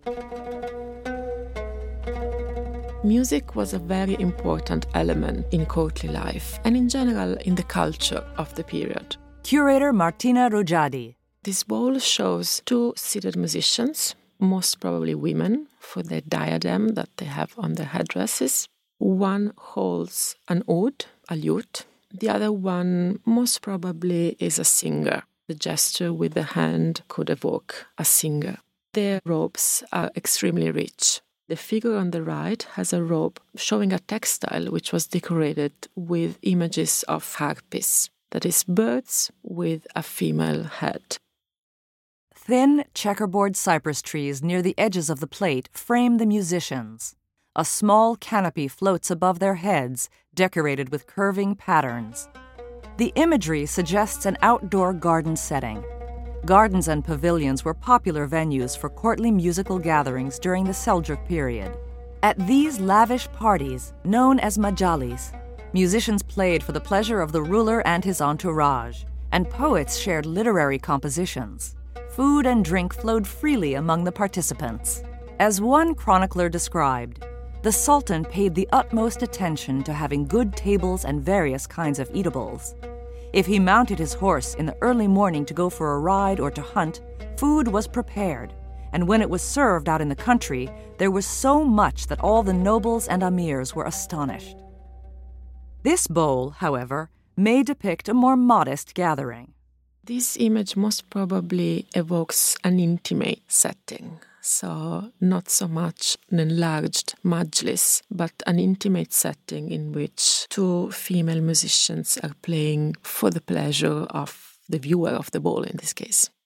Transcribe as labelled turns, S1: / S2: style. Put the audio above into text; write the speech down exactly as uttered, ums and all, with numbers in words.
S1: Music was a very important element in courtly life and in general in the culture of the period.
S2: Curator Martina Roggiadi.
S1: This ball shows two seated musicians, most probably women, for their diadem that they have on their headdresses. One holds an oud, a lute. The other one most probably is a singer. The gesture with the hand could evoke a singer. Their robes are extremely rich. The figure on the right has a robe showing a textile which was decorated with images of harpies, that is, birds with a female head.
S2: Thin, checkerboard cypress trees near the edges of the plate frame the musicians. A small canopy floats above their heads, decorated with curving patterns. The imagery suggests an outdoor garden setting. Gardens and pavilions were popular venues for courtly musical gatherings during the Seljuk period. At these lavish parties, known as majalis, musicians played for the pleasure of the ruler and his entourage, and poets shared literary compositions. Food and drink flowed freely among the participants. As one chronicler described, the Sultan paid the utmost attention to having good tables and various kinds of eatables. If he mounted his horse in the early morning to go for a ride or to hunt, food was prepared, and when it was served out in the country, there was so much that all the nobles and amirs were astonished. This bowl, however, may depict a more modest gathering.
S1: This image most probably evokes an intimate setting, so not so much an enlarged majlis, but an intimate setting in which two female musicians are playing for the pleasure of the viewer of the ball in this case.